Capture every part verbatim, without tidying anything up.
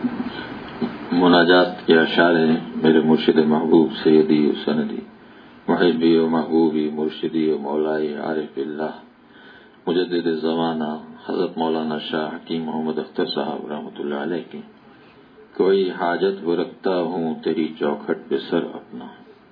مناجات کے اشعار ہیں میرے مرشد محبوب سیدی و سندی محبی و محبوبی مرشدی و مولائی عارف اللہ مجدد زمانہ حضرت مولانا شاہ حکیم محمد اختر صاحب رحمۃ اللہ علیہ کی کوئی حاجت وہ رکھتا ہوں تیری چوکھٹ پہ سر اپنا.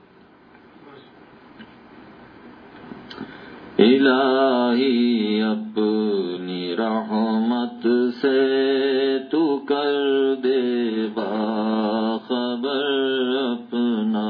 الہی اپنی رحمت سے تو کر دے باخبر اپنا.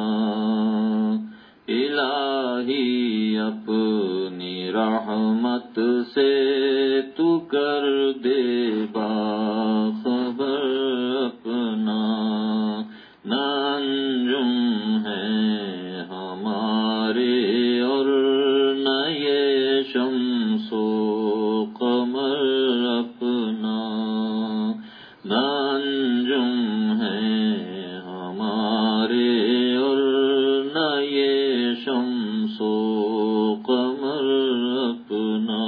الہی اپنی رحمت سے تو کر دے باخبر اپنا. نہ انجم ہے ہمارے اور نہ یہ شمس و قمر اپنا. نہ انجم ہے ہمارے اور نہ یہ شمس و قمر اپنا.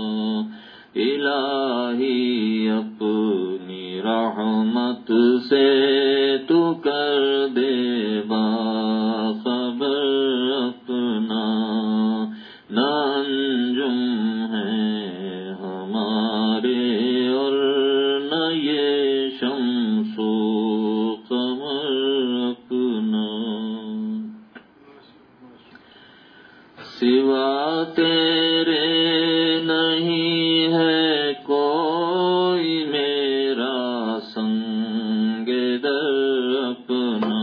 الہی اپنی رحمت سے تو کر دے باخبر اپنا. نہ انجم ہے ہمارے اور نہ یہ شمس و قمر اپنا. سوا تیرے نہیں ہے کوئی میرا سنگ در اپنا.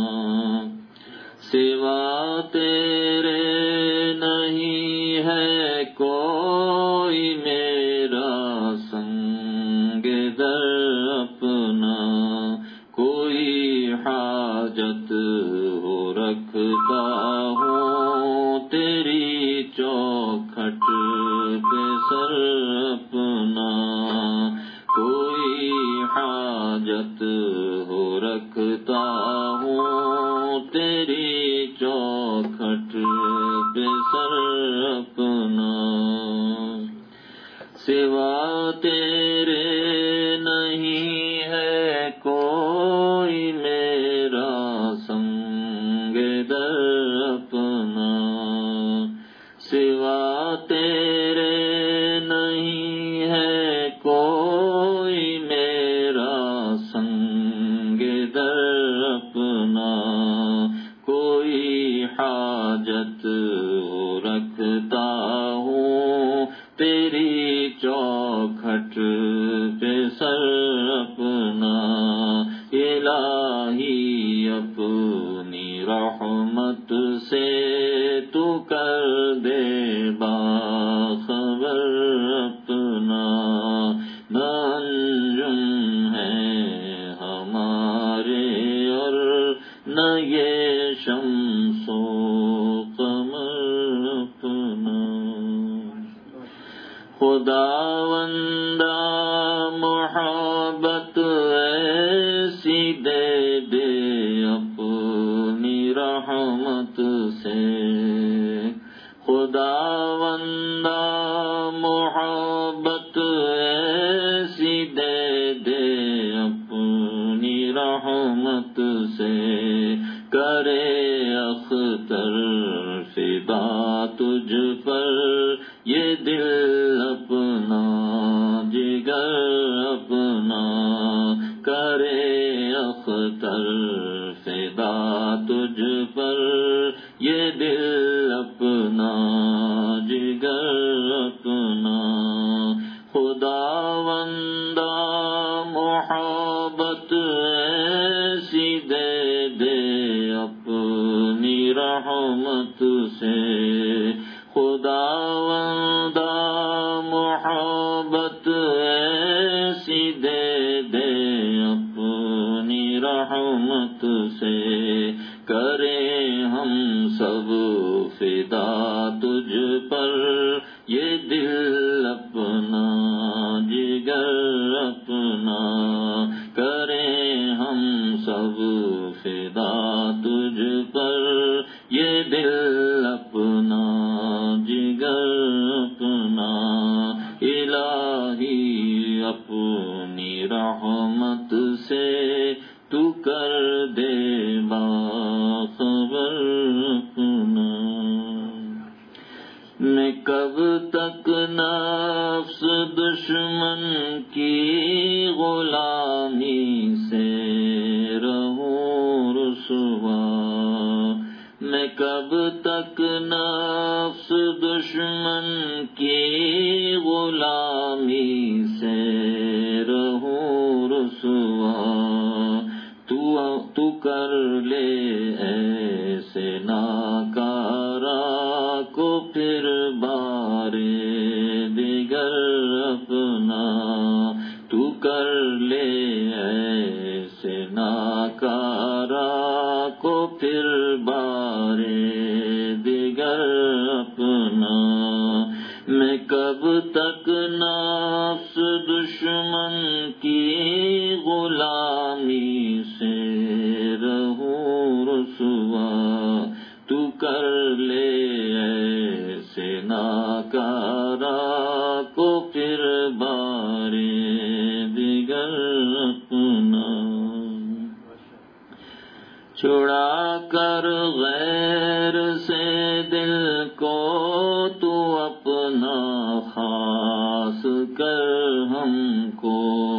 سوا تیرے نہیں ہے کوئی میرا سنگ در اپنا. کوئی حاجت ہو رکھتا ہوں تیری چوکھٹ پہ سر اپنا. کوئی حاجت ہو رکھتا ہوں تیری چوکھٹ پہ سر اپنا. سوا تیرے نہیں ہے کوئی میرا سنگ در اپنا. سوا تیرے نہیں ہے کوئی میرا سنگ در اپنا. کوئی حاجت رکھتا ہوں تیری چوکھٹ پہ سر اپنا. الہی اپنی رحمت سے تو کر دے باخبر اپنا. نہ انجم ہے ہمارے اور نہ یہ شمس و قمر اپنا. خداوندہ محبت ایسی دے دے اپنی رحمت سے. خداوندہ محبت ایسی دے دے اپنی رحمت سے. کرے اختر فدا تجھ پر یہ دل اپنا جگر اپنا. کرے اختر فدا تجھ پر یہ دل اپنا جگر اپنا. خداوندہ محبت ایسی دے دے اپنی رحمت سے. خداوندہ محبت ایسی دے دے اپنی رحمت سے. کریں ہم سب فدا تجھ پر یہ دل اپنا جگر اپنا. کریں ہم سب فدا تجھ پر یہ دل اپنا جگر اپنا. الہی اپنی رحمت سے تو کر دے باخبر اپنا. میں کب تک نفس دشمن کی غلامی سے رہوں رسوا. میں کب تک نفس دشمن کی غلامی سے رہوں رسوا. تو تو کر لے ایسے ناکارا کو پھر بارے دیگر اپنا. تو کر لے ایسے ناکارا کو پھر بارے دیگر اپنا. میں کب تک نفس دشمن کی غلامی سے رہوں رسوا. تو کر لے ایسے ناکارا کو پھر بارے دیگر اپنا. چھڑا کر غیر سے دل کو تو اپنا خاص کر ہم کو.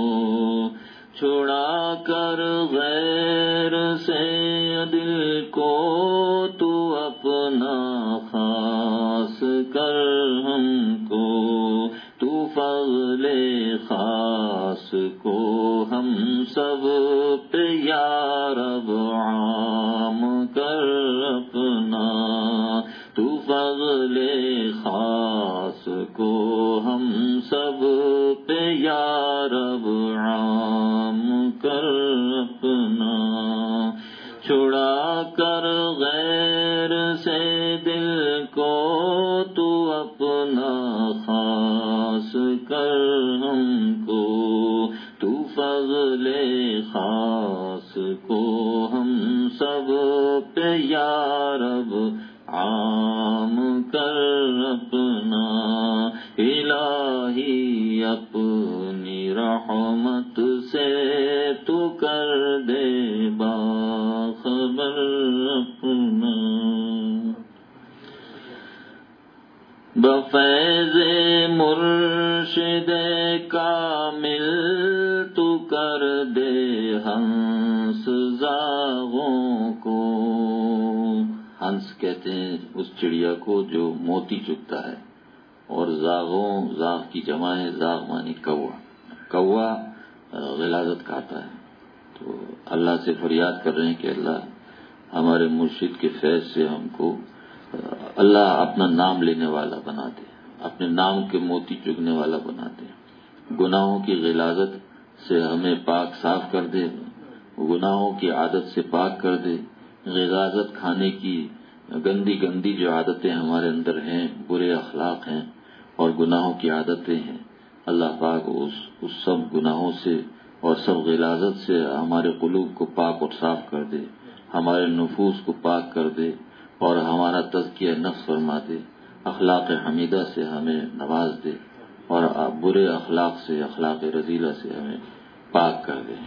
چھڑا کر غیر سے دل کو تو اپنا خاص کر ہم کو. تو فضل خاص کو ہم سب پہ یا رب عام کر اپنا. تو فضل خاص کو ہم سب پہ یا رب عام کر اپنا. چھڑا کر غیر سے دل کو تو اپنا خاص کر ہم کو. تو فضل خاص کو ہم سب پہ یا رب عام کر اپنا. الہی اپنی رحمت سے تو کر دے باخبر اپنا. بفیض مرشد کامل تو کر دے ہنس زاغوں کو. ہنس کہتے ہیں اس چڑیا کو جو موتی چگتا ہے، اور زاغوں زاغ کی جمع ہے، زاغ مانی کوا. کوا غلاظت کھاتا ہے. تو اللہ سے فریاد کر رہے ہیں کہ اللہ ہمارے مرشد کے فیض سے ہم کو اللہ اپنا نام لینے والا بنا دے، اپنے نام کے موتی چگنے والا بنا دے. گناہوں کی غلاظت سے ہمیں پاک صاف کر دے، گناہوں کی عادت سے پاک کر دے. غلاظت کھانے کی گندی گندی جو عادتیں ہمارے اندر ہیں، برے اخلاق ہیں اور گناہوں کی عادتیں ہیں، اللہ پاک اس اس سب گناہوں سے اور سب غلاظت سے ہمارے قلوب کو پاک اور صاف کر دے، ہمارے نفوس کو پاک کر دے اور ہمارا تزکیہ نفس فرما دے. اخلاق حمیدہ سے ہمیں نواز دے اور برے اخلاق سے، اخلاق رذیلہ سے ہمیں پاک کر دے.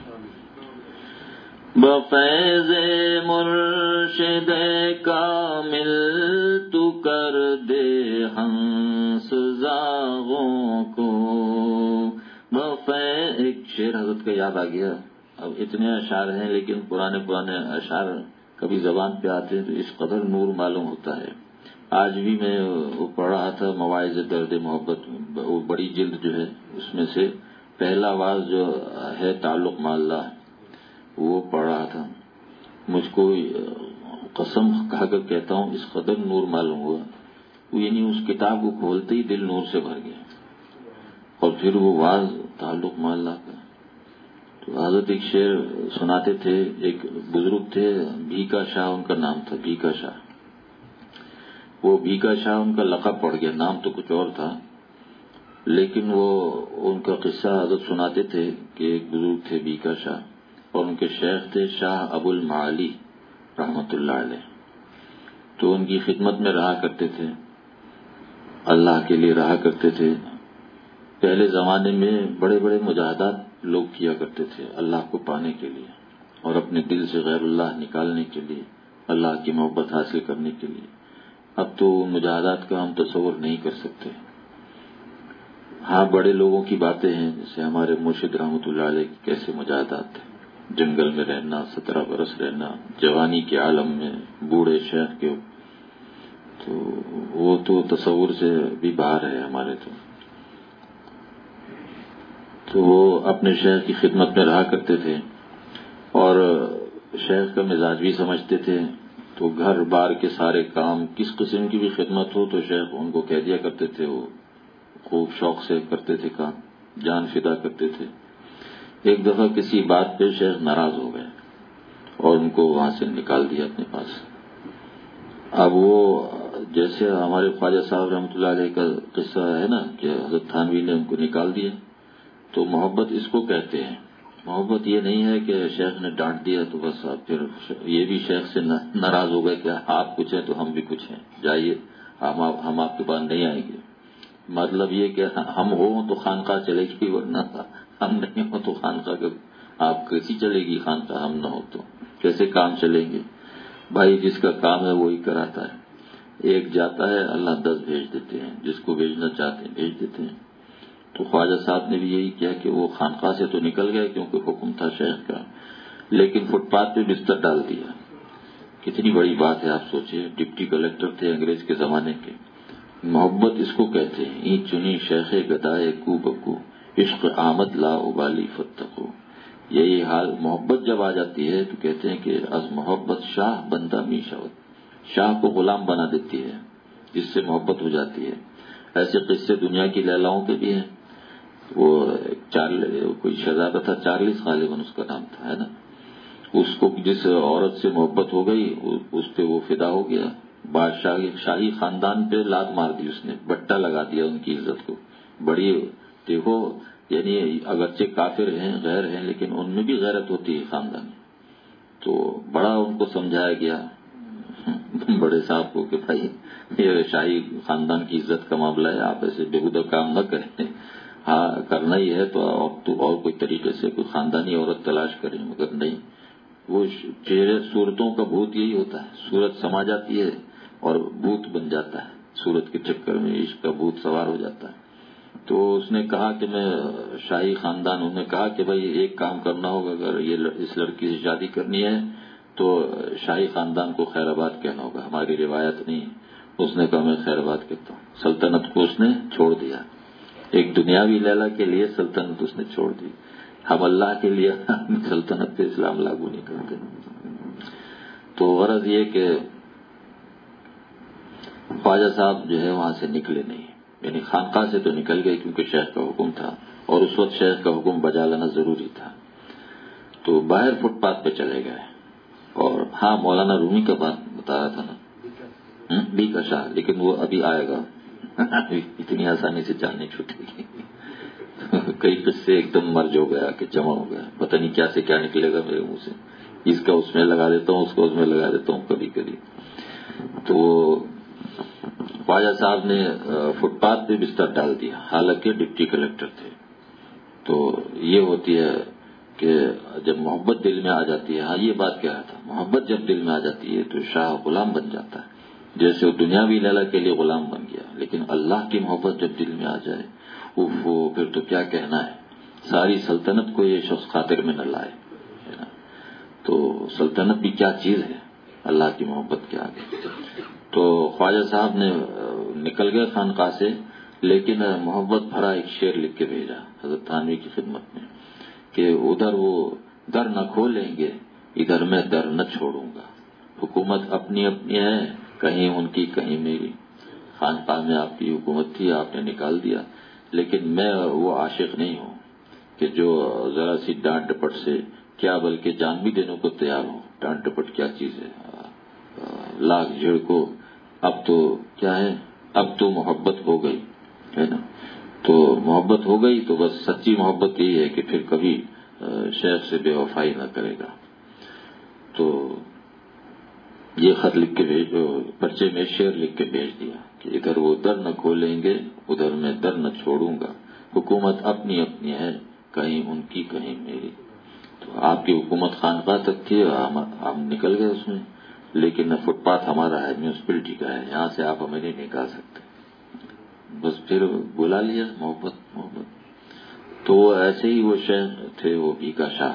بفیض مرشد کامل تو کر دے ہنس زاغوں کو. بفیض ایک شعر حضرت کا یاد آ گیا. اب اتنے اشعار ہیں لیکن پرانے پرانے اشعار کبھی زبان پہ آتے ہیں تو اس قدر نور معلوم ہوتا ہے. آج بھی میں وہ پڑھ رہا تھا مواعظ درد محبت، وہ بڑی جلد جو ہے اس میں سے پہلا واز جو ہے تعلق مع اللہ وہ پڑھ رہا تھا. مجھ کو قسم کھا کر کہتا ہوں اس قدر نور معلوم ہوا، یعنی اس کتاب کو کھولتے ہی دل نور سے بھر گیا. اور پھر وہ واز تعلق مع اللہ کا. تو حضرت ایک شعر سناتے تھے، ایک بزرگ تھے بھیکا شاہ ان کا نام تھا، بھیکا شاہ. وہ بھیکا شاہ ان کا لقب پڑ گیا، نام تو کچھ اور تھا، لیکن وہ ان کا قصہ حضرت سناتے تھے کہ ایک بزرگ تھے بھیکا شاہ اور ان کے شیخ تھے شاہ ابو المعالی رحمت اللہ علیہ. تو ان کی خدمت میں رہا کرتے تھے، اللہ کے لیے رہا کرتے تھے. پہلے زمانے میں بڑے بڑے مجاہدات لوگ کیا کرتے تھے اللہ کو پانے کے لیے اور اپنے دل سے غیر اللہ نکالنے کے لیے، اللہ کی محبت حاصل کرنے کے لیے، اب تو مجاہدات کا ہم تصور نہیں کر سکتے۔ ہاں بڑے لوگوں کی باتیں ہیں، جیسے ہمارے مرشد رحمۃ اللہ علیہ کی کیسے مجاہدات تھے، جنگل میں رہنا، سترہ برس رہنا، جوانی کے عالم میں، بوڑھے شیخ کے، تو وہ تو تصور سے بھی باہر ہے ہمارے تو تو وہ اپنے شیخ کی خدمت میں رہا کرتے تھے اور شیخ کا مزاج بھی سمجھتے تھے، تو گھر بار کے سارے کام، کس قسم کی بھی خدمت ہو تو شیخ ان کو کہہ دیا کرتے تھے، وہ خوب شوق سے کرتے تھے کام، جان فدا کرتے تھے۔ ایک دفعہ کسی بات پہ شیخ ناراض ہو گئے اور ان کو وہاں سے نکال دیا اپنے پاس۔ اب وہ جیسے ہمارے خواجہ صاحب رحمۃ اللہ علیہ کا قصہ ہے نا کہ حضرت تھانوی نے ان کو نکال دیا، تو محبت اس کو کہتے ہیں۔ محبت یہ نہیں ہے کہ شیخ نے ڈانٹ دیا تو بس آپ پھر یہ بھی شیخ سے ناراض ہو گئے کہ آپ کچھ ہیں تو ہم بھی کچھ ہیں، جائیے ہم آپ کے پاس نہیں آئیں گے۔ مطلب یہ کہ ہم ہوں تو خانقاہ چلے گی، ورنہ ہم نہیں ہوں تو خانقاہ آپ کیسی چلے گی، خانقاہ ہم نہ ہو تو کیسے کام چلیں گے؟ بھائی جس کا کام ہے وہی کراتا ہے، ایک جاتا ہے اللہ دس بھیج دیتے ہیں، جس کو بھیجنا چاہتے ہیں بھیج دیتے ہیں۔ تو خواجہ صاحب نے بھی یہی کیا کہ وہ خانقاہ سے تو نکل گئے کیونکہ حکم تھا شیخ کا، لیکن فٹ پاتھ پہ بستر ڈال دیا۔ کتنی بڑی بات ہے آپ سوچئے، ڈپٹی کلیکٹر تھے انگریز کے زمانے کے۔ محبت اس کو کہتے ہیں، این چنی شیخ گدائے کو بکو، عشق آمد لا ابالی فتقو۔ یہی حال محبت جب آ جاتی ہے تو کہتے ہیں کہ از محبت شاہ بندہ می شود، شاہ کو غلام بنا دیتی ہے جس سے محبت ہو جاتی ہے۔ ایسے قصے دنیا کی لیلاؤں کے بھی ہیں۔ وہ کوئی شہزادہ تھا، چارلس غالباً اس کا نام تھا، ہے نا، اس کو جس عورت سے محبت ہو گئی اس پہ وہ فدا ہو گیا، بادشاہی شاہی خاندان پہ لات مار دی اس نے، بٹا لگا دیا ان کی عزت کو۔ بڑی دیکھو، یعنی اگرچہ کافر ہیں، غیر ہیں، لیکن ان میں بھی غیرت ہوتی ہے خاندان، تو بڑا ان کو سمجھایا گیا بڑے صاحب کو کہ بھائی یہ شاہی خاندان کی عزت کا معاملہ ہے، آپ ایسے بےہودہ کام نہ کریں، ہاں کرنا ہی ہے تو اور کوئی طریقے سے کوئی خاندانی عورت تلاش کریں، مگر نہیں۔ وہ چہرے صورتوں کا بھوت یہی ہوتا ہے، صورت سما جاتی ہے اور بھوت بن جاتا ہے، صورت کے چکر میں عشق کا بھوت سوار ہو جاتا ہے۔ تو اس نے کہا کہ میں شاہی خاندان، انہوں نے کہا کہ بھائی ایک کام کرنا ہوگا، اگر یہ اس لڑکی سے شادی کرنی ہے تو شاہی خاندان کو خیر آباد کہنا ہوگا، ہماری روایت نہیں۔ اس نے کہا میں خیر آباد کہتا ہوں۔ سلطنت کو اس نے چھوڑ دیا، ایک دنیاوی لیلا کے لیے سلطنت اس نے چھوڑ دی۔ ہم اللہ کے لیے سلطنت پہ اسلام لاگو نہیں کرتے۔ تو غرض یہ کہ خواجہ صاحب جو ہے وہاں سے نکلے نہیں، یعنی خانقاہ سے تو نکل گئے کیونکہ شیخ کا حکم تھا اور اس وقت شیخ کا حکم بجا لانا ضروری تھا، تو باہر فٹ پاتھ پہ چلے گئے۔ اور ہاں مولانا رومی کا بات بتایا تھا نا، بی کا شاہ، لیکن وہ ابھی آئے گا، اتنی آسانی سے جان نہیں چھوٹے گی۔ کئی قصے ایک دم مرج ہو گیا کہ جمع ہو گیا، پتہ نہیں کیا سے کیا نکلے گا میرے منہ سے، اس کا اس میں لگا دیتا ہوں، اس کو اس میں لگا دیتا ہوں کبھی کبھی۔ تو خواجہ صاحب نے فٹ پاتھ پہ بستر ڈال دیا، حالانکہ ڈپٹی کلیکٹر تھے۔ تو یہ ہوتی ہے کہ جب محبت دل میں آ جاتی ہے، ہاں یہ بات کہہ رہا تھا، محبت جب دل میں آ جاتی ہے تو شاہ غلام بن جاتا ہے، جیسے وہ دنیاوی لیلا کے لیے غلام بن گیا، لیکن اللہ کی محبت جب دل میں آ جائے وہ پھر تو کیا کہنا ہے، ساری سلطنت کو یہ شخص خاطر میں نہ لائے، ہے نا۔ تو سلطنت بھی کیا چیز ہے اللہ کی محبت کے آگے۔ تو خواجہ صاحب نے نکل گئے خانقاہ سے، لیکن محبت بھرا ایک شعر لکھ کے بھیجا حضرت تھانوی کی خدمت میں کہ ادھر وہ در نہ کھولیں گے، ادھر میں در نہ چھوڑوں گا، حکومت اپنی اپنی ہے، کہیں ان کی کہیں میری، خانقاہ میں آپ کی حکومت تھی، آپ نے نکال دیا، لیکن میں وہ عاشق نہیں ہوں کہ جو ذرا سی ڈانٹ ڈپٹ سے کیا بلکہ جان بھی دینے کو تیار ہوں۔ ڈانٹ ڈپٹ کیا چیز ہے، لاکھ جھڑ کو، اب تو کیا ہے، اب تو محبت ہو گئی، ہے نا۔ تو محبت ہو گئی تو بس سچی محبت یہی ہے کہ پھر کبھی شیخ سے بے وفائی نہ کرے گا۔ تو یہ خط لکھ کے بھیج، پرچے میں شعر لکھ کے بھیج دیا کہ ادھر وہ در نہ کھولیں گے، ادھر میں در نہ چھوڑوں گا، حکومت اپنی اپنی ہے، کہیں ان کی کہیں میری. تو آپ کی حکومت خانقاہ تک تھی، ہم ہم نکل گئے اس میں، لیکن فٹ پاتھ ہمارا ہے، میونسپلٹی کا ہے، یہاں سے آپ ہمیں نہیں نکال سکتے. بس پھر بلا لیا، محبت محبت. تو ایسے ہی وہ شیخ تھے، وہ بھیکا شاہ،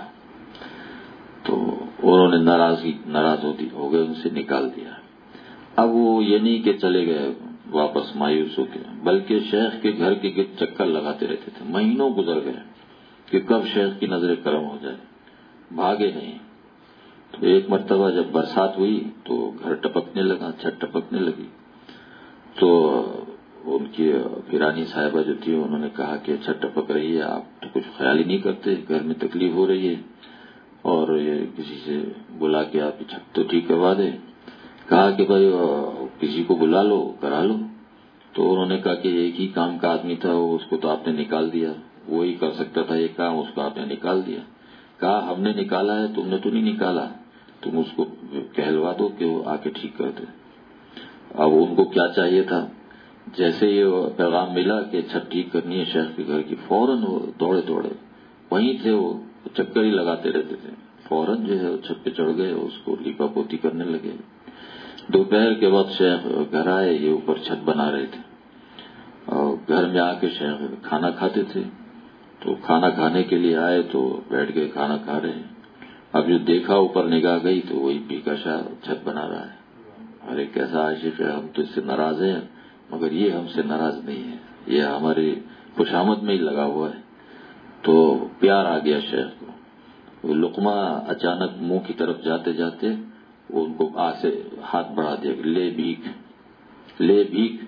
تو انہوں نے ناراضگی ناراض ہوتی ہو گئے، ان سے نکال دیا. اب وہ یہ نہیں کہ چلے گئے واپس مایوس ہو کے، بلکہ شیخ کے گھر کے گرد چکر لگاتے رہتے تھے. مہینوں گزر گئے کہ کب شیخ کی نظر کرم ہو جائے، بھاگے نہیں. تو ایک مرتبہ جب برسات ہوئی تو گھر ٹپکنے لگا، چھت ٹپکنے لگی. تو ان کی پیرانی صاحبہ جو تھی انہوں نے کہا کہ چھت ٹپک رہی ہے، آپ تو کچھ خیال ہی نہیں کرتے، گھر میں تکلیف ہو رہی ہے اور یہ کسی سے بلا کے آپ چھت تو ٹھیک کروا دیں. کہا کہ بھائی کسی کو بلا لو، کرا لو. تو انہوں نے کہا کہ ایک ہی کام کا آدمی تھا، اس کو تو آپ نے نکال دیا، وہی کر سکتا تھا یہ کام، اس کو آپ نے نکال دیا. کہا ہم نے نکالا ہے، تم نے تو نہیں نکالا، تم اس کو کہلوا دو کہ وہ آ کے ٹھیک کر دے. اب ان کو کیا چاہیے تھا، جیسے یہ پیغام ملا کہ چھت ٹھیک کرنی ہے شیخ کے گھر کی، فوراً وہ دوڑے دوڑے وہیں تھے، وہ چکر ہی لگاتے رہتے تھے. فوراً جو ہے چھت پہ چڑھ گئے، اس کو لیپا پوتی کرنے لگے. دوپہر کے وقت شیخ گھر آئے، یہ اوپر چھت بنا رہے تھے اور گھر میں آ کے شیخ کھانا کھاتے تھے. تو کھانا کھانے کے لیے آئے تو بیٹھ گئے، کھانا کھا رہے ہیں. اب جو دیکھا اوپر نگاہ گئی تو وہی بھیکا شاہ چھت بنا رہا ہے. ارے کیسا عاشق ہے، ہم تو اس سے ناراض ہیں مگر یہ ہم سے ناراض نہیں ہے، یہ ہماری خوشامد میں ہی لگا ہوا ہے. تو پیار آ گیا شیخ کو. وہ لقمہ اچانک منہ کی طرف جاتے جاتے وہ ان کو آ سے ہاتھ بڑھا دیا، لے بھیک لے بھیک.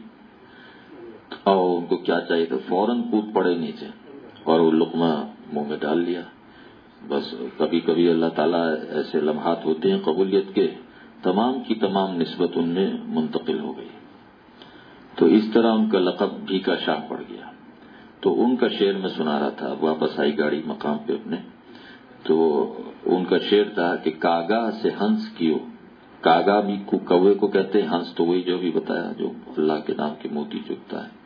اور ان کو کیا چاہیے تھا، فوراً کود پڑے نیچے اور وہ لقمہ منہ میں ڈال لیا. بس کبھی کبھی اللہ تعالیٰ ایسے لمحات ہوتے ہیں قبولیت کے، تمام کی تمام نسبت ان میں منتقل ہو گئی. تو اس طرح ان کا لقب بھیکا شاہ پڑ گیا. تو ان کا شعر میں سنا رہا تھا، واپس آئی گاڑی مقام پہ اپنے. تو ان کا شعر تھا کہ کاگا سے ہنس کیو، کاگا بھی کوے کو کہتے ہیں، ہنس تو وہی جو بھی بتایا جو اللہ کے نام کے موتی چگتا ہے.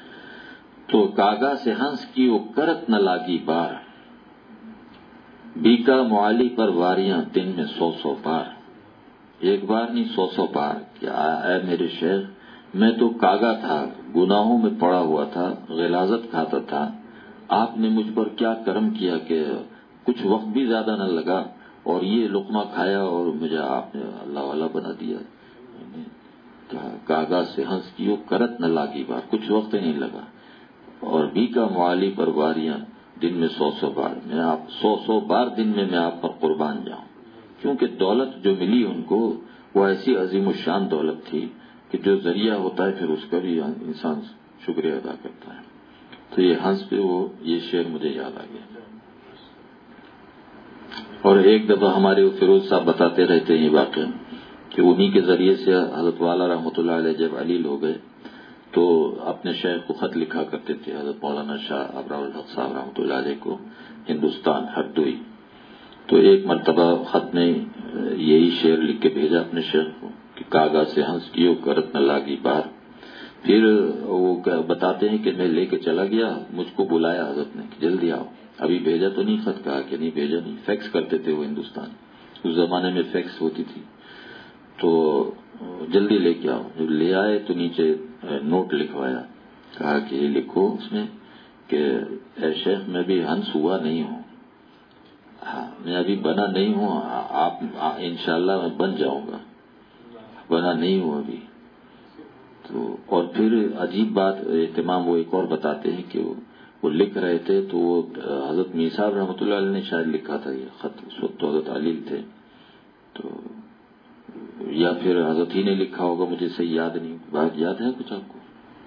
تو کاگا سے ہنس کیو کرت نہ لاگی بار، بیکا معالی پر واریاں دن میں سو سو بار. ایک بار نہیں سو سو بار کہ اے میرے شیخ، میں تو کاگا تھا، گناہوں میں پڑا ہوا تھا، غلاظت کھاتا تھا. آپ نے مجھ پر کیا کرم کیا کہ کچھ وقت بھی زیادہ نہ لگا اور یہ لقمہ کھایا اور مجھے آپ نے اللہ والا بنا دیا. کاغذ سے ہنس کیو کرت نہ لاگی بار، کچھ وقت نہیں لگا. اور بیکا معالی پر واریاں دن میں سو سو بار، میں آپ سو سو بار دن میں میں آپ پر قربان جاؤں. کیونکہ دولت جو ملی ان کو وہ ایسی عظیم الشان دولت تھی کہ جو ذریعہ ہوتا ہے پھر اس کا بھی انسان شکریہ ادا کرتا ہے. تو یہ ہنس پہ وہ یہ شعر مجھے یاد آ گیا. اور ایک دفعہ ہمارے فیروز صاحب بتاتے رہتے ہیں یہ واقعہ کہ انہی کے ذریعے سے حضرت والا رحمۃ اللہ علیہ جب علیل ہو گئے تو اپنے شیخ کو خط لکھا کرتے تھے، حضرت مولانا شاہ ابرار الحق صاحب رحمۃ اللہ علیہ کو، ہندوستان ہردوئی. تو ایک مرتبہ خط میں یہی شعر لکھ کے بھیجا اپنے شیخ کو کہ کاغا سے ہنس کیو کرت نہ لاگی بار. پھر وہ بتاتے ہیں کہ میں لے کے چلا گیا، مجھ کو بلایا حضرت نے کہ جلدی آؤ. ابھی بھیجا تو نہیں خط، کہا کہ نہیں بھیجا نہیں. فیکس کرتے تھے وہ ہندوستان، اس زمانے میں فیکس ہوتی تھی. تو جلدی لے کے آؤ. جب لے آئے تو نیچے نوٹ لکھوایا، کہا کہ یہ لکھو اس میں کہ اے شیخ میں بھی ہنس ہوا نہیں ہوں، ہاں میں ابھی بنا نہیں ہوں، آپ انشاءاللہ میں بن جاؤں گا، بنا نہیں ہوں ابھی. تو اور پھر عجیب بات اہتمام وہ ایک اور بتاتے ہیں کہ وہ وہ لکھ رہے تھے تو وہ حضرت میر صاحب رحمۃ اللہ علیہ نے شاید لکھا تھا یہ خط، اس وقت تو حضرت علیل تھے، تو یا پھر حضرت ہی نے لکھا ہوگا، مجھے صحیح یاد نہیں. بات یاد ہے کچھ آپ کو؟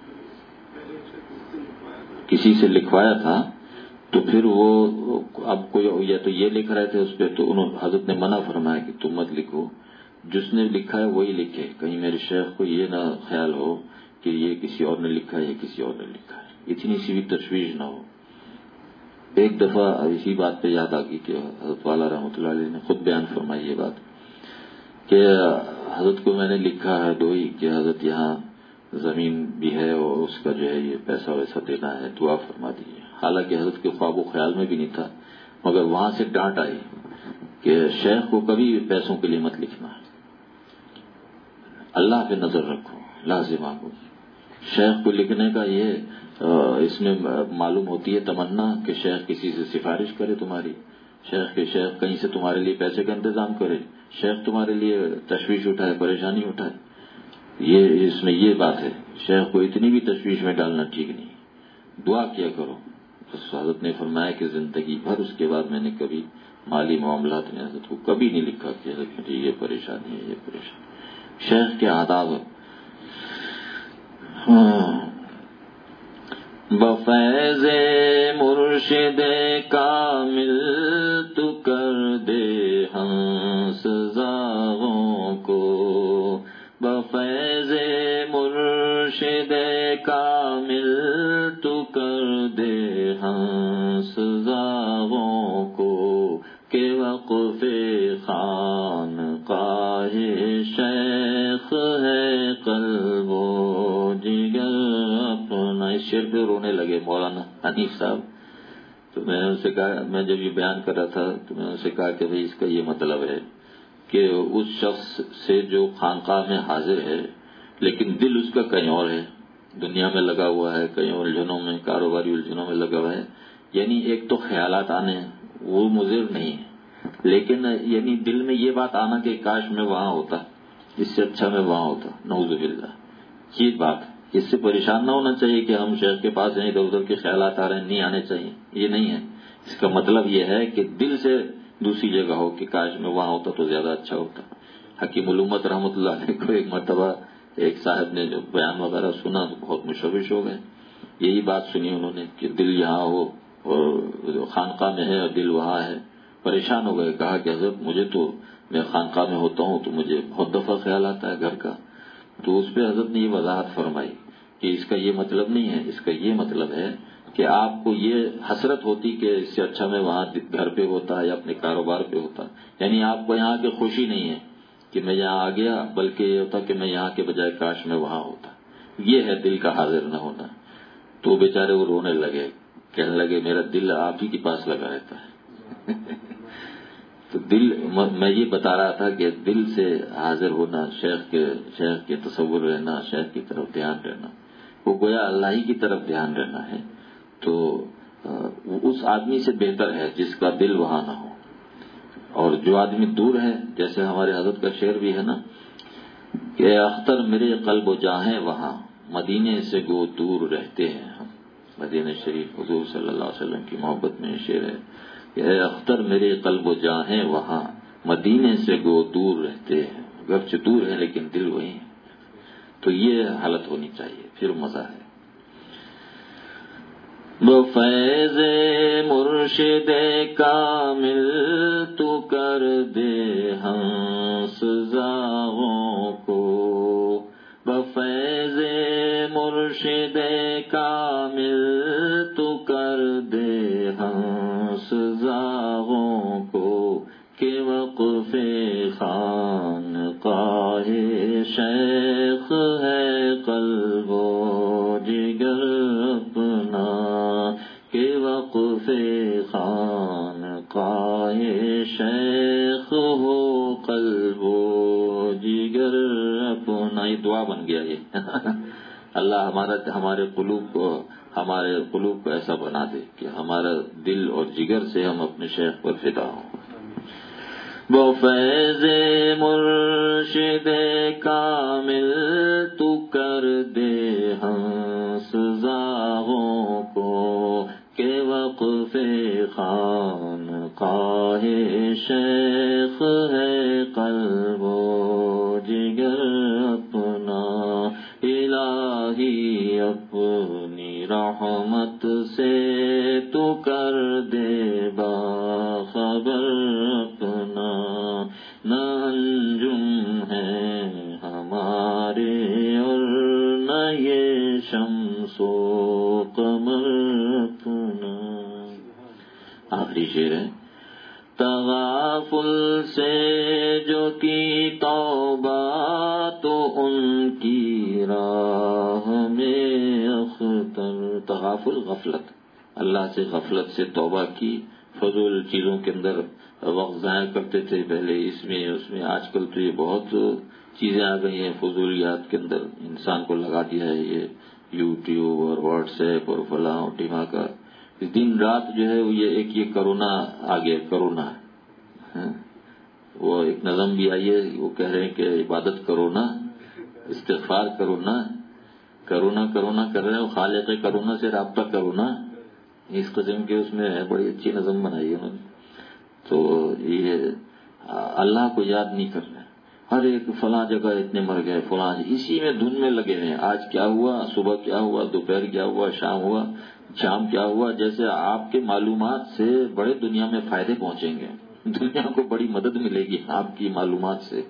کسی سے لکھوایا تھا تو پھر وہ اب کوئی یا تو یہ لکھ رہے تھے اس پہ، تو انہوں حضرت نے منع فرمایا کہ تم مت لکھو، جس نے لکھا ہے وہی لکھے، کہیں میرے شیخ کو یہ نہ خیال ہو کہ یہ کسی اور نے لکھا ہے یا کسی اور نے لکھا ہے، اتنی سی بھی تشویش نہ ہو. ایک دفعہ اسی بات پہ یاد آ گئی کہ حضرت والا رحمۃ اللہ علیہ نے خود بیان فرمائی یہ بات کہ حضرت کو میں نے لکھا ہے دوئی کہ حضرت یہاں زمین بھی ہے اور اس کا جو ہے یہ پیسہ ویسا دینا ہے، دعا فرما دیجیے. حالانکہ حضرت کے خواب و خیال میں بھی نہیں تھا، مگر وہاں سے ڈانٹ آئی کہ شیخ کو کبھی پیسوں کے لیے مت لکھنا، اللہ پہ نظر رکھو، لازم آپ شیخ کو لکھنے کا یہ اس میں معلوم ہوتی ہے تمنا کہ شیخ کسی سے سفارش کرے تمہاری، شیخ کے شیخ کہیں سے تمہارے لیے پیسے کا انتظام کرے، شیخ تمہارے لیے تشویش اٹھائے، پریشانی اٹھائے، یہ اس میں یہ بات ہے، شیخ کو اتنی بھی تشویش میں ڈالنا ٹھیک نہیں، دعا کیا کرو۔ حضرت نے فرمایا کہ زندگی بھر اس کے بعد میں نے کبھی مالی معاملات میں حضرت کو کبھی نہیں لکھا کہ حضرت مجھے یہ پریشانی ہے، یہ پریشانی۔ شیخ کے آداب بفیض مرشد کامل تو کر دے ہنس زاغوں کو، بفیض مرشد کامل تو کر دے ہنس زاغوں کو، کہ وقف خانقاہ شیخ ہے قلب و جگر اپنا۔ اس شعر پہ رونے لگے مولانا حنیف صاحب، تو میں نے ان سے کہا، میں جب یہ بیان کر رہا تھا تو میں نے ان سے کہا کہ بھئی اس کا یہ مطلب ہے کہ اس شخص سے جو خانقاہ میں حاضر ہے لیکن دل اس کا کہیں اور ہے، دنیا میں لگا ہوا ہے، کہیں الجھنوں میں، کاروباری الجھنوں میں لگا ہوا ہے، یعنی ایک تو خیالات آنے وہ مضر نہیں ہے، لیکن یعنی دل میں یہ بات آنا کہ کاش میں وہاں ہوتا، اس سے اچھا میں وہاں ہوتا، نعوذ باللہ، یہ بات اس سے پریشان نہ ہونا چاہیے کہ ہم شیخ کے پاس ہیں، ادھر ادھر کے خیالات آ رہے ہیں، نہیں آنے چاہیے، یہ نہیں ہے۔ اس کا مطلب یہ ہے کہ دل سے دوسری جگہ ہو کہ کاش میں وہاں ہوتا تو زیادہ اچھا ہوتا۔ حکیم الامت رحمۃ اللہ علیہ کو ایک مرتبہ ایک صاحب نے جو بیان وغیرہ سنا تو بہت مشوش ہو گئے، یہی بات سنی انہوں نے کہ دل یہاں ہو اور خانقاہ میں ہے اور دل وہاں ہے، پریشان ہو گئے، کہا کہ حضرت مجھے تو میں خانقاہ میں ہوتا ہوں تو مجھے بہت دفعہ خیال آتا ہے گھر کا، تو اس پہ حضرت نے یہ وضاحت فرمائی کہ اس کا یہ مطلب نہیں ہے، اس کا یہ مطلب ہے کہ آپ کو یہ حسرت ہوتی کہ اس سے اچھا میں وہاں گھر پہ ہوتا یا اپنے کاروبار پہ ہوتا، یعنی آپ کو یہاں کی خوشی نہیں ہے کہ میں یہاں آ گیا، بلکہ یہ ہوتا کہ میں یہاں کے بجائے کاش میں وہاں ہوتا، یہ ہے دل کا حاضر نہ ہونا۔ تو بیچارے وہ رونے لگے، کہنے لگے میرا دل آپ ہی کے پاس لگا رہتا ہے۔ تو دل، میں یہ بتا رہا تھا کہ دل سے حاضر ہونا، شیخ کے شیخ کے تصور رہنا، شیخ کی طرف دھیان رہنا، وہ گویا اللہ ہی کی طرف دھیان رہنا ہے، تو اس آدمی سے بہتر ہے جس کا دل وہاں نہ ہو۔ اور جو آدمی دور ہے، جیسے ہمارے حضرت کا شعر بھی ہے نا کہ اے اختر میرے قلب و جاں وہاں، مدینے سے گو دور رہتے ہیں ہم۔ مدینہ شریف حضور صلی اللہ علیہ وسلم کی محبت میں شعر ہے کہ اے اختر میرے قلب و جاں وہاں، مدینے سے گو دور رہتے ہیں، گرچہ دور ہے لیکن دل وہی ہے۔ تو یہ حالت ہونی چاہیے، پھر مزہ ہے۔ بفیض مرشد کامل تو کر دے ہنس زاغوں کو، بفیض مرشد کامل تو کر دے ہنس زاغوں کو، کہ وقف خانقاہ شیخ ہے قلب و جگر اپنا، کہ وقف خانقاہ شیخ ہو قلب و جگر اپنا۔ یہ دعا بن گیا یہ۔ اللہ ہمارا ہمارے قلوب کو ہمارے قلوب کو ایسا بنا دے کہ ہمارا دل اور جگر سے ہم اپنے شیخ پر فدا ہوں۔ بفیض مرشد کامل تو کر دے ہنس زاغوں کو، کہ وقف خانقاہ شیخ ہے قلب و جگر اپنا، الہی اپنی رحمت سے تو کر دے باخبر اپنا، نہ انجم ہے ہمارے اور نہ یہ شمس و قمر اپنا۔ آخری شعر ہے، تغافل سے جو کی توبہ تو ان کی راہ میں اختر۔ تغافل غفلت، اللہ سے غفلت سے توبہ کی، فضول چیزوں کے اندر وقت ضائع کرتے تھے پہلے، اس میں اس میں آج کل تو یہ بہت چیزیں آ گئی ہیں فضولیات کے اندر، انسان کو لگا دیا ہے یہ یوٹیوب اور واٹس ایپ اور فلاں اور ڈھیما کا، دن رات جو ہے یہ ایک یہ کرونا آ گیا، کرونا وہ ایک نظم بھی آئی ہے، وہ کہہ رہے ہیں کہ عبادت کرو نا، استغفار کرو نا، کرونا کرونا کر رہے ہو، خالق کرونا سے رابطہ کرو نا، اس قسم کے اس میں بڑی اچھی نظم بنائی ہے انہوں نے. تو یہ اللہ کو یاد نہیں کر رہے، ہر ایک فلاں جگہ اتنے مر گئے، فلاں اسی میں دھن میں لگے ہیں، آج کیا ہوا، صبح کیا ہوا، دوپہر کیا ہوا، شام ہوا شام کیا ہوا. جیسے آپ کے معلومات سے بڑے دنیا میں فائدے پہنچیں گے، دنیا کو بڑی مدد ملے گی آپ کی معلومات سے.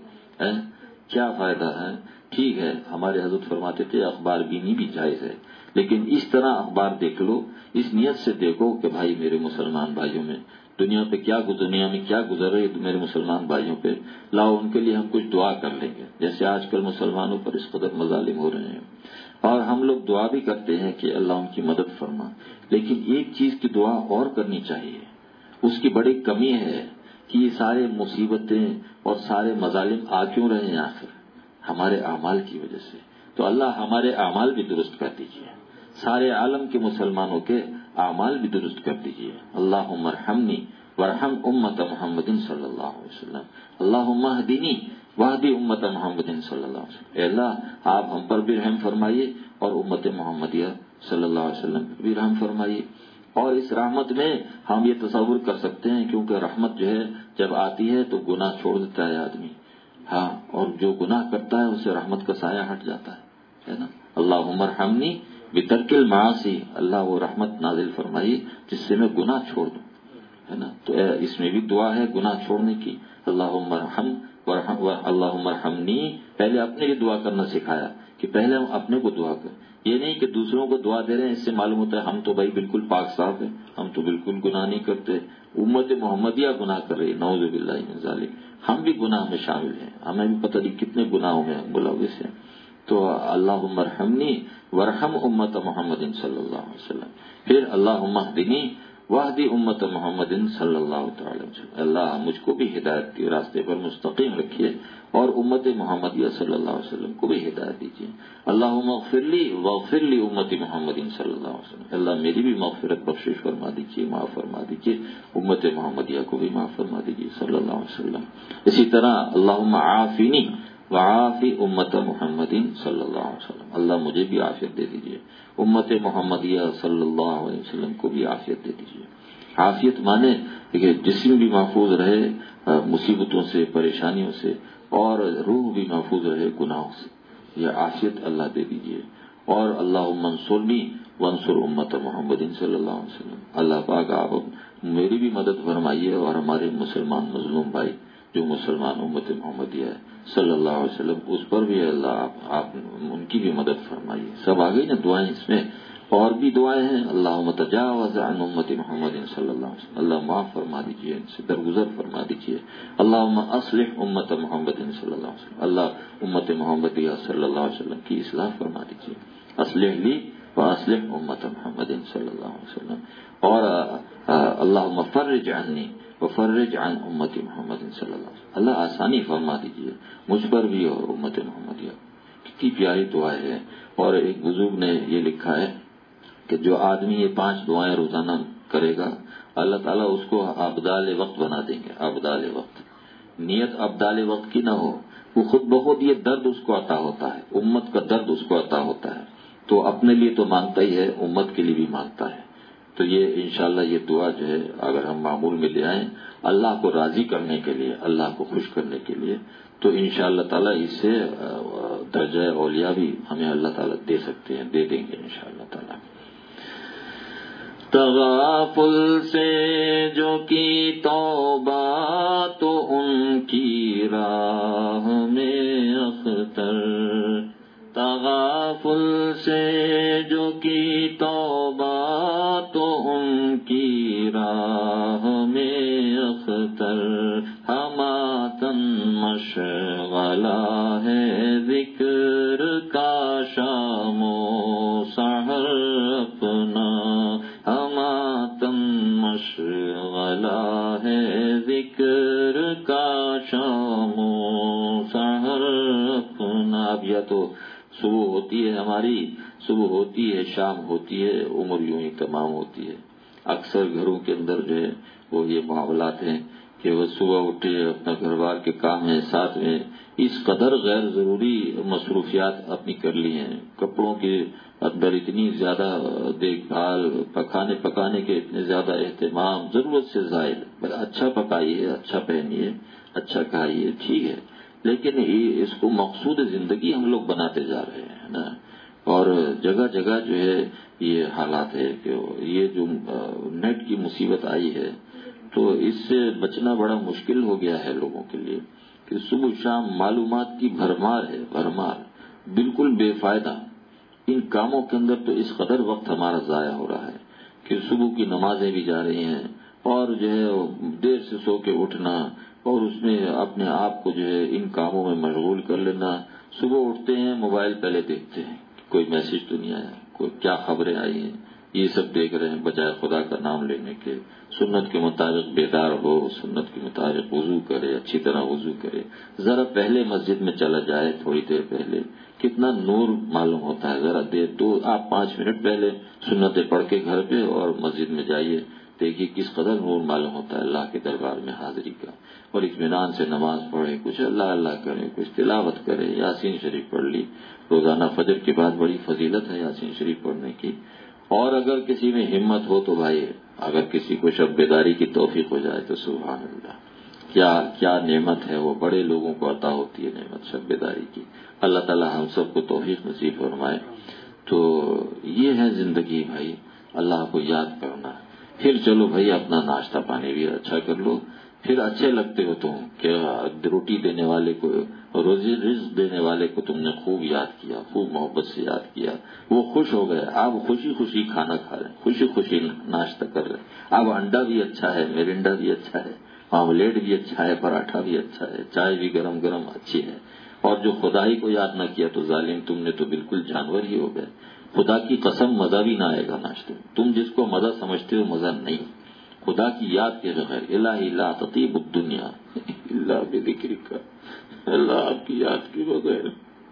کیا فائدہ ہے؟ ٹھیک ہے، ہمارے حضرت فرماتے تھے اخبار بینی بھی جائز ہے، لیکن اس طرح اخبار دیکھ لو، اس نیت سے دیکھو کہ بھائی میرے مسلمان بھائیوں میں دنیا پہ کیا دنیا میں کیا گزر رہے میرے مسلمان بھائیوں پہ، لاؤ ان کے لیے ہم کچھ دعا کر لیں گے. جیسے آج کل مسلمانوں پر اس قدر مظالم ہو رہے ہیں، اور ہم لوگ دعا بھی کرتے ہیں کہ اللہ ان کی مدد فرما، لیکن ایک چیز کی دعا اور کرنی چاہیے، اس کی بڑی کمی ہے کہ یہ سارے مصیبتیں اور سارے مظالم آ کیوں رہے ہیں آخر؟ ہمارے اعمال کی وجہ سے. تو اللہ ہمارے اعمال بھی درست کر دیجیے، سارے عالم کے مسلمانوں کے اعمال بھی درست کر دیجیے. اللہم ارحمنی وارحم امت محمد صلی اللہ علیہ وسلم، اللہم اہدنی واہدی امت محمد صلی اللہ علیہ وسلم. اے اللہ آپ ہم پر بھی رحم فرمائیے اور امت محمدیہ صلی اللہ علیہ وسلم پر بھی رحم فرمائیے. اور اس رحمت میں ہم یہ تصور کر سکتے ہیں، کیونکہ رحمت جو ہے جب آتی ہے تو گناہ چھوڑ دیتا ہے آدمی، ہاں، اور جو گناہ کرتا ہے اسے رحمت کا سایہ ہٹ جاتا ہے، ہے نا. اللہم ارحمنی بترک المعاصی، اللہ وہ رحمت نازل فرمائی جس سے میں گناہ چھوڑ دوں، ہے نا. تو اس میں بھی دعا ہے گناہ چھوڑنے کی. اللہم ارحم ورحم اللہم ارحمنی، پہلے اپنے لیے دعا کرنا سکھایا کہ پہلے ہم اپنے کو دعا کریں. یہ نہیں کہ دوسروں کو دعا دے رہے ہیں، اس سے معلوم ہوتا ہے ہم تو بھائی بالکل پاک صاف ہیں، ہم تو بالکل گناہ نہیں کرتے. امت محمدیہ گناہ کر رہی، نعوذ باللہ من ذالک. ہم بھی گناہ میں شامل ہیں، ہمیں بھی پتہ نہیں کتنے گناہوں میں ملوث ہیں. تو اللہم ارحمنی ورحم امت محمد صلی اللہ علیہ وسلم. پھر اللہم اہدنی واہدی امت محمد صلی اللہ تعالی وسلم، اللہ مجھ کو بھی ہدایت کے راستے پر مستقیم رکھیے اور امت محمدیہ صلی اللہ علیہ وسلم کو بھی ہدایت دیجیے. اللہم اغفر لی واغفر لی امت محمد صلی اللہ علیہ وسلم، اللہ میری بھی مغفرت بخشش فرما دیجیے، معاف فرما دیجیے، امت محمدیہ کو بھی معاف فرما دیجیے صلی اللہ علیہ وسلم. اسی طرح اللہم عافنی وعافی امت محمد صلی اللہ علیہ وسلم، اللہ مجھے بھی عافیت دے دیجیے، امت محمدیہ صلی اللہ علیہ وسلم کو بھی عافیت دے دیجیے. عافیت مانے کہ جسم بھی محفوظ رہے مصیبتوں سے، پریشانیوں سے، اور روح بھی محفوظ رہے گناہوں سے، یہ عافیت اللہ دے دیجیے. اور اللہم انصرنی وانصر امت محمد صلی اللہ علیہ وسلم، اللہ پاک آپ میری بھی مدد فرمائیے اور ہمارے مسلمان مظلوم بھائی جو مسلمان امت محمدیہ ہے صلی اللہ علیہ وسلم، اس پر بھی اللہ آپ, آپ ان کی بھی مدد فرمائیے. سب آ گئی نا دعائیں اس میں، اور بھی دعائیں ہیں. اللہم تجاوز عن امت محمد صلی اللہ علیہ وسلم، اللہ معاف فرما دیجیے، ان سے درگزر فرما دیجیے. اللہم اصلح امت محمد صلی اللہ علیہ وسلم، اللہ امت محمدیہ صلی اللہ علیہ وسلم کی اصلاح فرما دیجیے. اصلح لی و اصلح امت محمد صلی اللہ علیہ وسلم. اور اللہم فرج عنی وفرج عن امت محمد صلی اللہ علیہ وسلم، اللہ آسانی فرما دیجیے مجھ پر بھی اور امت محمدیہ. کتنی پیاری دعا ہے. اور ایک بزرگ نے یہ لکھا ہے کہ جو آدمی یہ پانچ دعائیں روزانہ کرے گا اللہ تعالیٰ اس کو ابدال وقت بنا دیں گے. ابدال وقت، نیت ابدال وقت کی نہ ہو، وہ خود بخود یہ درد اس کو عطا ہوتا ہے، امت کا درد اس کو عطا ہوتا ہے. تو اپنے لیے تو مانگتا ہی ہے، امت کے لیے بھی مانگتا ہے. تو یہ انشاءاللہ یہ دعا جو ہے اگر ہم معمول میں لے آئیں اللہ کو راضی کرنے کے لیے، اللہ کو خوش کرنے کے لیے، تو انشاءاللہ تعالیٰ اس سے درجہ اولیاء بھی ہمیں اللہ تعالیٰ دے سکتے ہیں، دے دیں گے انشاءاللہ تعالیٰ. تغافل سے جو کی توبہ تو ان کی راہ میں اختر، تغافل سے جو کی توبہ تو ان کی راہ میں اختر، ہماتن مشغلہ ہے ذکر کا شام و سحر اپنا، ہماتن فکر کا شام و سحر اپنا. اب یا تو صبح ہوتی ہے ہماری، صبح ہوتی ہے، شام ہوتی ہے، عمر یوں ہی تمام ہوتی ہے. اکثر گھروں کے اندر جو ہے وہ یہ معاملات ہیں کہ وہ صبح اٹھے، اپنا گھر بار کے کام ہیں، ساتھ میں اس قدر غیر ضروری مصروفیات اپنی کر لی ہیں. کپڑوں کے اندر اتنی زیادہ دیکھ بھال، پکانے پکانے کے اتنے زیادہ اہتمام، ضرورت سے زائد. اچھا پکائیے، اچھا پہنیے، اچھا کھائیے، ٹھیک ہے، لیکن یہ اس کو مقصود زندگی ہم لوگ بناتے جا رہے ہیں نا. اور جگہ جگہ جو ہے یہ حالات ہے کہ یہ جو نیٹ کی مصیبت آئی ہے تو اس سے بچنا بڑا مشکل ہو گیا ہے لوگوں کے لیے کہ صبح شام معلومات کی بھرمار ہے، بھرمار، بالکل بے فائدہ. ان کاموں کے اندر تو اس قدر وقت ہمارا ضائع ہو رہا ہے کہ صبح کی نمازیں بھی جا رہی ہیں اور جو ہے دیر سے سو کے اٹھنا اور اس میں اپنے آپ کو جو ہے ان کاموں میں مشغول کر لینا. صبح اٹھتے ہیں موبائل پہلے دیکھتے ہیں کوئی میسج تو نہیں آیا، کوئی کیا خبریں آئی ہیں، یہ سب دیکھ رہے ہیں بجائے خدا کا نام لینے کے. سنت کے مطابق بیدار ہو، سنت کے مطابق وضو کرے، اچھی طرح وضو کرے، ذرا پہلے مسجد میں چلا جائے تھوڑی دیر پہلے، کتنا نور معلوم ہوتا ہے. ذرا دیر دو آپ پانچ منٹ پہلے سنتیں پڑھ کے گھر پہ اور مسجد میں جائیے، دیکھیے کس قدر نور معلوم ہوتا ہے اللہ کے دربار میں حاضری کا. اور اطمینان سے نماز پڑھے، کچھ اللہ اللہ کرے، کچھ تلاوت کرے، یاسین شریف پڑھ لی. روزانہ فجر کے بعد بڑی فضیلت ہے یاسین شریف پڑھنے کی. اور اگر کسی میں ہمت ہو تو بھائی، اگر کسی کو شب بیداری کی توفیق ہو جائے تو سبحان اللہ، کیا کیا نعمت ہے، وہ بڑے لوگوں کو عطا ہوتی ہے نعمت شب بیداری کی. اللہ تعالی ہم سب کو توفیق نصیب فرمائے. تو یہ ہے زندگی بھائی، اللہ کو یاد کرنا. پھر چلو بھائی اپنا ناشتہ پانی بھی اچھا کر لو، پھر اچھے لگتے ہو تم کہ روٹی دینے والے کو، روزی رزق دینے والے کو تم نے خوب یاد کیا، خوب محبت سے یاد کیا، وہ خوش ہو گئے. آپ خوشی خوشی کھانا کھا رہے ہیں، خوشی خوشی ناشتہ کر رہے ہیں. اب انڈا بھی اچھا ہے، مرنڈا بھی اچھا ہے، آملیٹ بھی اچھا ہے، پراٹھا بھی اچھا ہے، چائے بھی گرم گرم اچھی ہے. اور جو خدا ہی کو یاد نہ کیا تو ظالم تم نے تو بالکل جانور ہی ہو گئے. خدا کی قسم مزہ بھی نہ آئے گا ناشتے میں. تم جس کو مزہ سمجھتے ہو مزہ نہیں. خدا کی یاد کے بغیر الہی لا تطیب الدنیا الا بذکرک، اللہ آپ کی یاد کے بغیر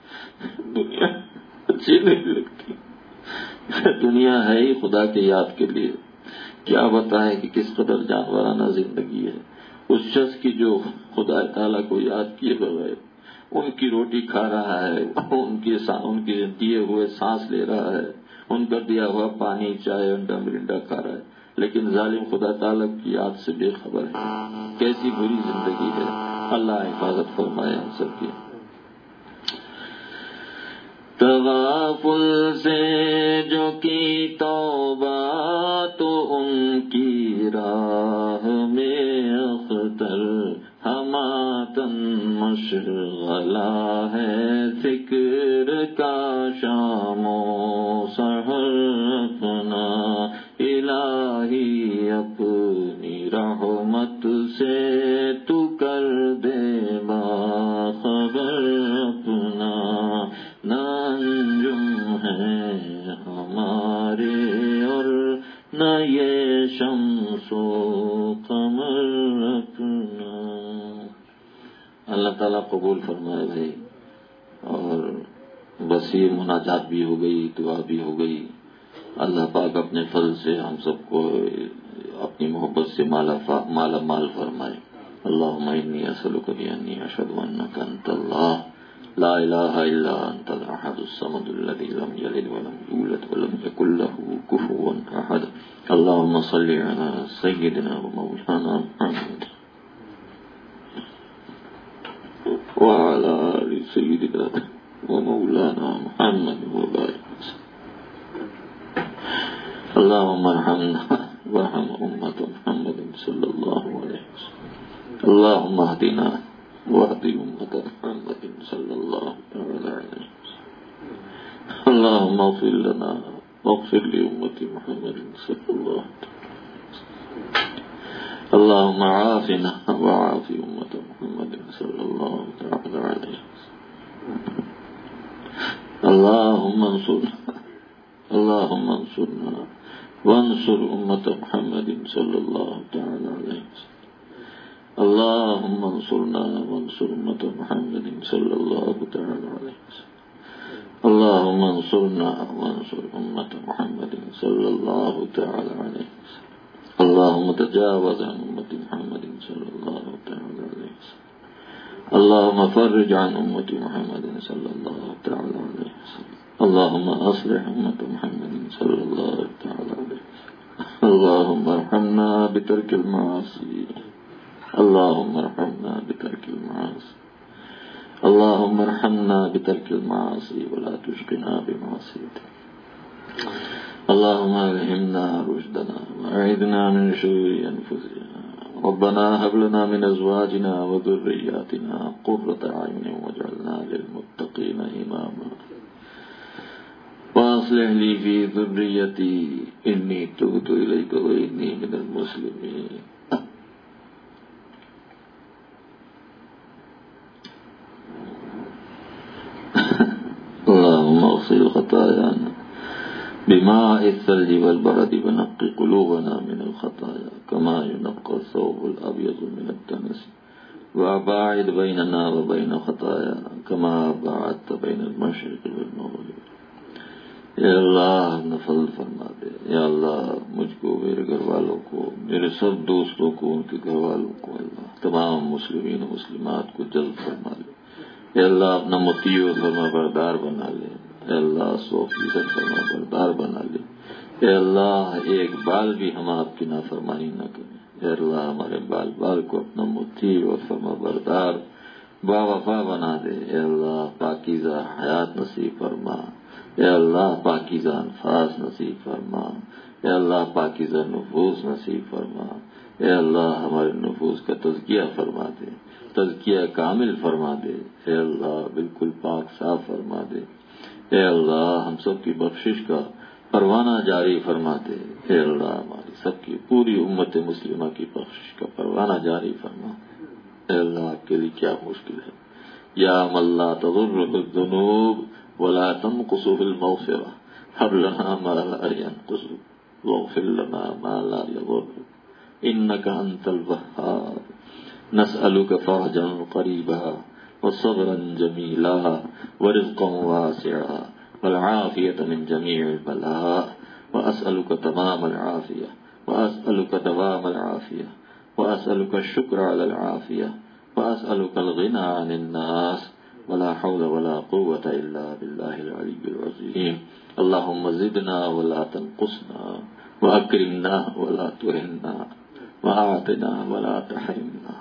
دنیا اچھی نہیں لگتی. دنیا ہے ہی خدا کے یاد کے لیے. کیا بتائیں کہ کس قدر جانورانہ زندگی ہے اس شخص کی جو خدا تعالیٰ کو یاد کیے بغیر ان کی روٹی کھا رہا ہے، ان کے ان کے دیے ہوئے سانس لے رہا ہے، ان کا دیا ہوا پانی، چائے، انڈا مرنڈا کھا رہا ہے، لیکن ظالم خدا تعالیٰ کی یاد سے بے خبر ہے. کیسی بری زندگی ہے. اللہ حفاظت فرمائے ہم سب کی. تغافل سے جو کی توبہ تو ان کی راہ میں اختر ہماتن مشغلہ ہے. فکر کا شام و سحر اپنا الہی اپنی رحمت سے تو کر دے باخبر اپنا. نہ انجم ہے ہمارے اور نہ یہ شمس و قمر اپنا. اللہ تعالیٰ قبول فرمائے بھائی. اور بس یہ مناجات بھی ہو گئی، دعا بھی ہو گئی. اللہ پاک اپنے فضل سے ہم سب کو اپنی محبت سے مالا مالا مال فرمائے. اللہم انی اسألک بانی اشہد انک انت اللہ لا الہ الا انت الاحد الصمد الذی لم یلد ولم یولد ولم یکن له کفوا احد. اللہم صل علی سیدنا و مولانا محمد وعلى آل سيدنا ومولانا محمد وبارك. اللهم ارحمنا وارحم أمة محمد صلى الله عليه وسلم. اللهم اهدنا واهد أمة محمد صلى الله عليه وسلم. اللهم اغفر لنا واغفر لأمة محمد صلى الله عليه وسلم. اللهم عافنا وعاف أمة محمد صلى الله عليه وسلم. اللهم انصرنا اللهم انصرنا وانصر أمة محمد صلى الله عليه وسلم. اللهم انصرنا وانصر أمة محمد صلى الله تعالى عليه وسلم اللهم انصرنا وانصر أمة محمد صلى الله تعالى عليه وسلم اللهم تجاوز عن أمة محمد صلى الله تعالى عليه وسلم اللهم فرج عن أمة محمد صلى الله تعالى عليه وسلم اللهم أصلح أمة محمد صلى الله تعالى عليه وسلم اللهم ارحمنا بترك المعاصي اللهم ارحمنا بترك المعاصي اللهم ارحمنا بترك المعاصي ولا تشقنا بمعصيتك اللهم ألهمنا رشدنا وأعذنا من شرور أنفسنا ربنا هب لنا من أزواجنا وذرياتنا قرة أعين واجعلنا للمتقين إماما وأصلح لي في ذريتي إني تبت إليك وإني من المسلمين اللهم اغسل خطايانا بماء الثلج والبرد ونقي قلوبنا من الخطايا كما ينقى الثوب الأبيض من الدنس وأباعد بيننا وبين خطايانا كما باعدت بين المشرق والمغرب یا اللہ نفل فرما دے یا اللہ مجھ کو میرے گھر والوں کو میرے سب دوستوں کو ان کے گھر والوں کو اللہ تمام مسلمین و مسلمات کو جلد فرما لے اے اللہ اپنا مطیع و فرما بردار بنا لے اے اللہ سو فیصد فرما بردار بنا لے اے اللہ ایک بال بھی ہم آپ کی نافرمانی نہ کریں اے اللہ ہمارے بال بال کو اپنا مطیع و فرما بردار با وفا بنا دے اے اللہ پاکیزہ حیات نصیب فرما اے اللہ پاکیزہ انفاس نصیب فرما اے اللہ پاکیزہ نفوس نصیب فرما اے اللہ ہمارے نفوس کا تزکیہ فرما دے تزکیہ کامل فرما دے اے اللہ بالکل پاک صاف فرما دے اے اللہ ہم سب کی بخشش کا پروانہ جاری فرما دے اے اللہ ہماری سب کی پوری امت مسلمہ کی بخشش کا پروانہ جاری فرما اے اللہ آپ کے لیے کیا مشکل ہے یا من لا تضرہ الذنوب ولا تنقصه المغفرة هب لنا ما لا ينقص واغفر لنا ما لا يضر إنك أنت الوهاب نسألك فرجا قريبا وصبرا جميلا ورزقا واسعا والعافية من جميع البلاء وأسألك تمام العافية وأسألك دوام العافية وأسألك الشكر على العافية وأسألك الغنى عن الناس ولا حول ولا قوة إلا بالله العلي العظيم اللهم زدنا ولا تنقصنا وأكرمنا ولا تهنا وأعطنا ولا تحرمنا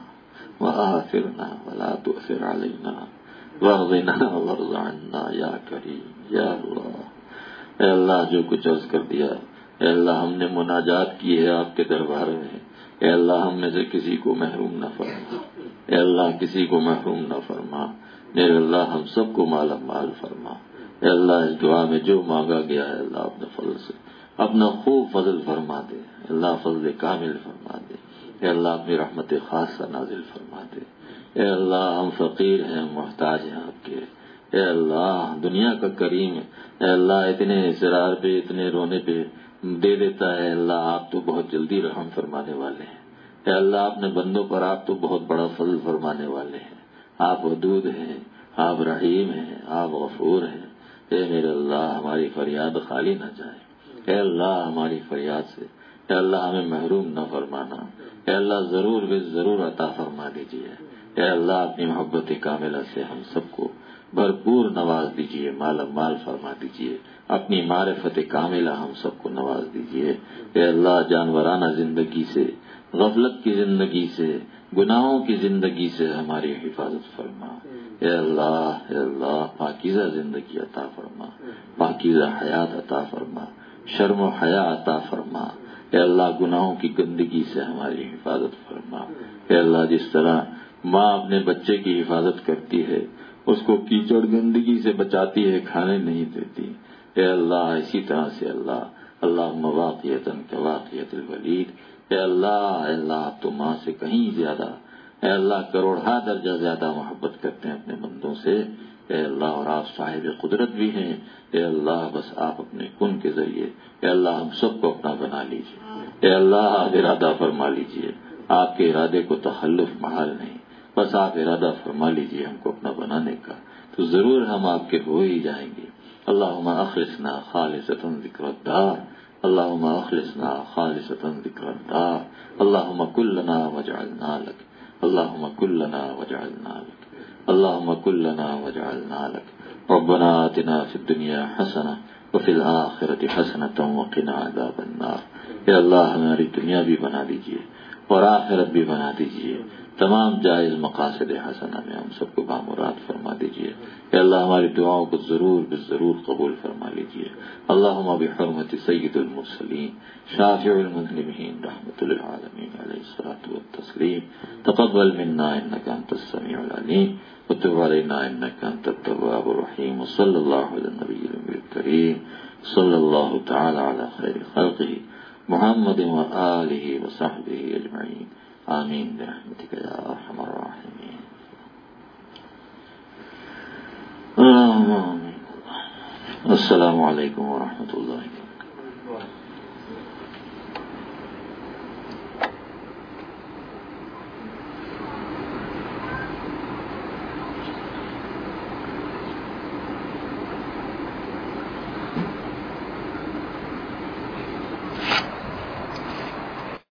وآثرنا ولا تؤثر علينا واغضنا وارض عنا يا كريم يا الله اے اللہ جو کچھ عرض کر دیا اے اللہ ہم نے مناجات کی ہے آپ کے دربار میں اے اللہ ہم میں سے کسی کو محروم نہ فرما اے اللہ کسی کو محروم نہ فرما میرے اللہ ہم سب کو مالا مال فرما اے اللہ اس دعا میں جو مانگا گیا ہے اللہ اپنے فضل سے اپنا خوب فضل فرما دے اللہ فضل کامل فرما دے اے اللہ اپنی رحمت خاصہ نازل فرما دے اے اللہ ہم فقیر ہیں محتاج ہیں آپ کے اے اللہ دنیا کا کریم ہے اے اللہ اتنے اصرار پہ اتنے رونے پہ دے دیتا ہے اللہ آپ تو بہت جلدی رحم فرمانے والے ہیں اے اللہ اپنے بندوں پر آپ تو بہت بڑا فضل فرمانے والے ہیں آپ ودود ہیں آپ رحیم ہیں آپ غفور ہیں اے میرے اللہ ہماری فریاد خالی نہ جائے اے اللہ ہماری فریاد سے اے اللہ ہمیں محروم نہ فرمانا اے اللہ ضرور بے ضرور عطا فرما دیجیے اے اللہ اپنی محبت کاملہ سے ہم سب کو بھرپور نواز دیجیے مالا مال فرما دیجیے اپنی معرفت کاملہ ہم سب کو نواز دیجیے اے اللہ جانورانہ زندگی سے غفلت کی زندگی سے گناہوں کی زندگی سے ہماری حفاظت فرما اے اللہ اے اللہ پاکیزہ زندگی عطا فرما پاکیزہ حیات عطا فرما شرم و حیا عطا فرما اے اللہ گناہوں کی گندگی سے ہماری حفاظت فرما اے اللہ جس طرح ماں اپنے بچے کی حفاظت کرتی ہے اس کو کیچڑ گندگی سے بچاتی ہے کھانے نہیں دیتی اے اللہ اسی طرح سے اللہ اللہ مواقعتاً کواقعت الولید اے اللہ اے اللہ آپ تو ماں سے کہیں زیادہ اے اللہ کروڑہ درجہ زیادہ محبت کرتے ہیں اپنے بندوں سے اے اللہ اور آپ صاحب قدرت بھی ہیں اے اللہ بس آپ اپنے کن کے ذریعے اے اللہ ہم سب کو اپنا بنا لیجیے اے اللہ ارادہ فرما لیجیے آپ کے ارادے کو تخلف محال نہیں، بس آپ ارادہ فرما لیجئے ہم کو اپنا بنانے کا، تو ضرور ہم آپ کے ہو ہی جائیں گے۔ اللہم اخلصنا خالصتا ذکر الدار، اللہم اخلصنا خالصتا ذکر الدار، اللہم کن لنا واجعلنا لک، اللہم کن لنا واجعلنا لک، اللہم کن لنا واجعلنا لک۔ ربنا آتنا فی الدنیا حسنہ وفی الآخرۃ حسنۃ وقنا عذاب النار۔ اے اللہ ہماری دنیا بھی بنا دیجیے اور آخرت بھی بنا دیجیے، تمام جائز مقاصد حسنہ میں ہم سب کو بامراد فرما دیجیے۔ اے اللہ ہماری دعاؤں کو ضرور بالضرور قبول فرما لیجیے۔ اللہم بحرمت سید المرسلین شافع المذنبین رحمۃ للعالمین علیہ الصلاۃ والتسلیم تقبل منا انک انت السمیع العلیم وتب علینا انک انت التواب الرحیم، وصلی اللہ علی النبی الکریم، صلی اللہ تعالی علی خیر خلقہ محمد وآلہ وصحبہ اجمعین، آمین برحمتک یا ارحم الراحمین۔ السلام علیکم ورحمۃ اللہ وبرکاتہ۔